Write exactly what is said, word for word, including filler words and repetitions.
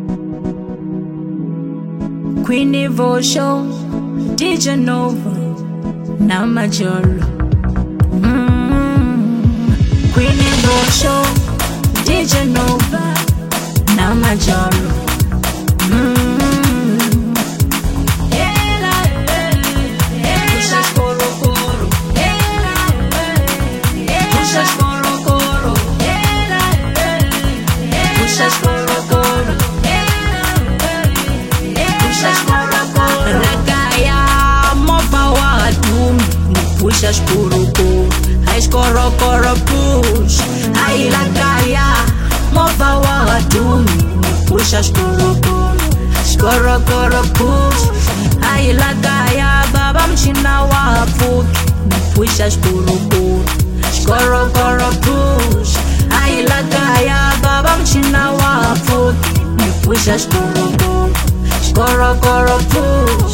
Queen Evo Show, D J Nova, na Majolo. Mm. Queen Evo Show, D J Nova, na Majolo. Mm. Puxas coro coro, puxas coro coro, puxas coro coro, puxas coro coro. Ragaya mova wa dumi, puxas coro coro, ai coro coro push. Ai ragaya mova wa dumi, puxas coro coro, coro coro push. Ai ragaya baba mchina wa fuki, puxas coro coro, coro coro push. Ai ragaya baba mchina wa fuki, puxas coro coro, coro coro push.